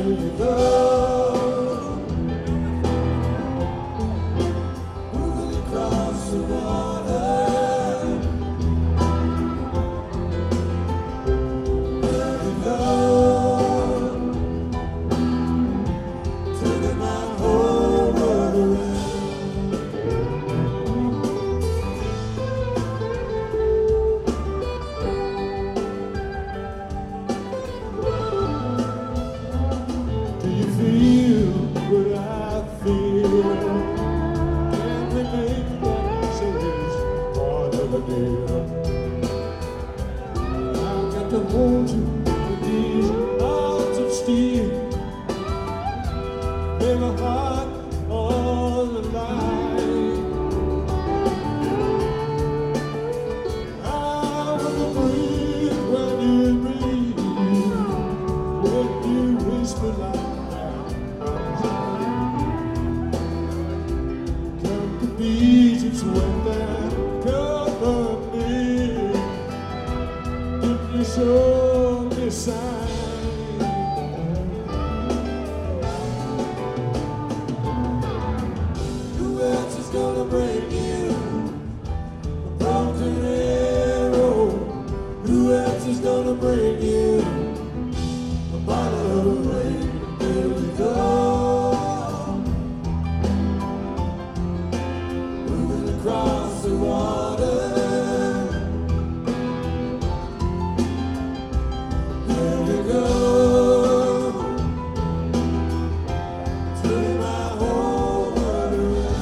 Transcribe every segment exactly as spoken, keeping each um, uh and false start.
you go. Moving across the water. Where you go. Turning my whole world around. Do you feel what I feel? Can we make that change part of the deal? I've got to hold you with these arms of steel. Lay my heart on the line. I wanna breathe when you breathe, when you whisper like come to beach, it's when that cover me. If you show me sign, who else is gonna break you? A broken arrow. Who else is gonna break you? A bottle of rain. Here we go. Moving across the water. Here we go. Turning my whole world around.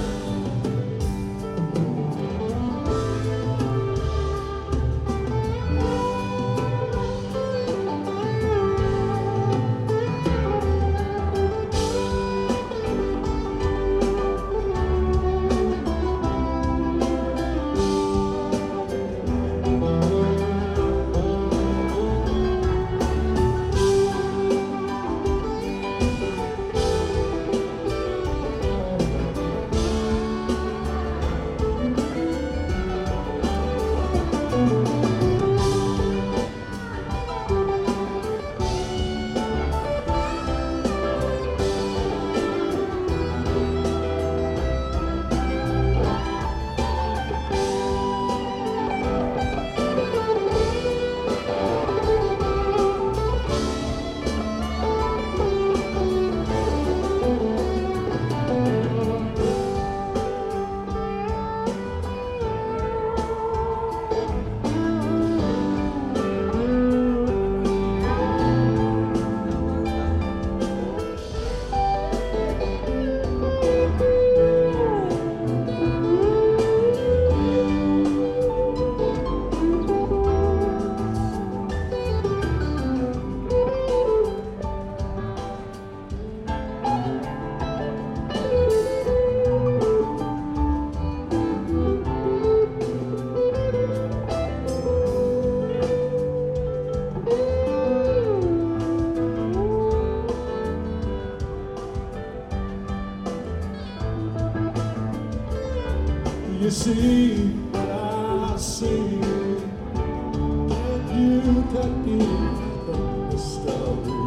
You see what I see, and you got me from the story.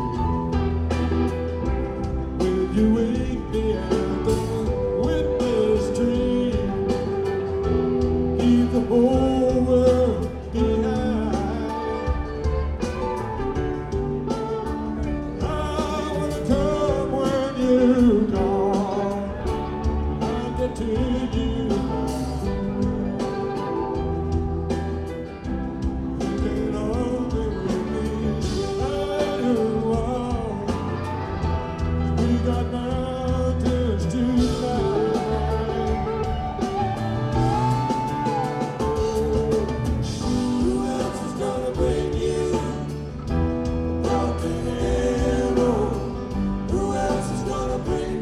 Will you wake me at the witness tree? Leave the whole world behind. I wanna come when you're gone. I'll get to you. Bring